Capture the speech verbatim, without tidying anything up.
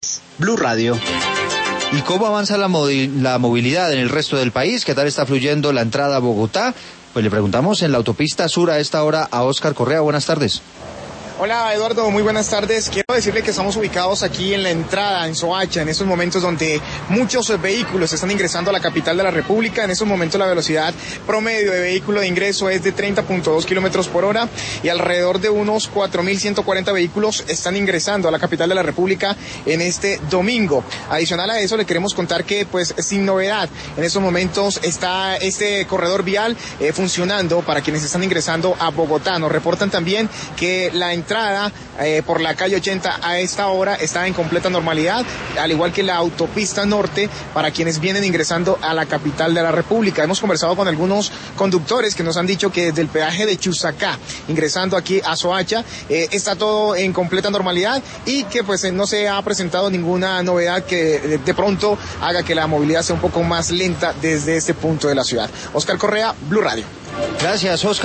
Blue Radio. ¿Y cómo avanza la, la movilidad en el resto del país? ¿Qué tal está fluyendo la entrada a Bogotá? Pues le preguntamos en la autopista sur a esta hora a Óscar Correa. Buenas tardes. Hola Eduardo, muy buenas tardes. Quiero decirle que estamos ubicados aquí en la entrada, en Soacha, en estos momentos donde muchos vehículos están ingresando a la capital de la República. En estos momentos la velocidad promedio de vehículo de ingreso es de treinta punto dos kilómetros por hora y alrededor de unos cuatro mil ciento cuarenta vehículos están ingresando a la capital de la República en este domingo. Adicional a eso le queremos contar que pues sin novedad en estos momentos está este corredor vial eh, funcionando para quienes están ingresando a Bogotá. Nos reportan también que la entrada eh, por la calle ochenta a esta hora está en completa normalidad, al igual que la autopista norte para quienes vienen ingresando a la capital de la República. Hemos conversado con algunos conductores que nos han dicho que desde el peaje de Chusacá, ingresando aquí a Soacha, eh, está todo en completa normalidad y que pues eh, no se ha presentado ninguna novedad que de, de pronto haga que la movilidad sea un poco más lenta desde este punto de la ciudad. Óscar Correa, Blue Radio. Gracias, Óscar.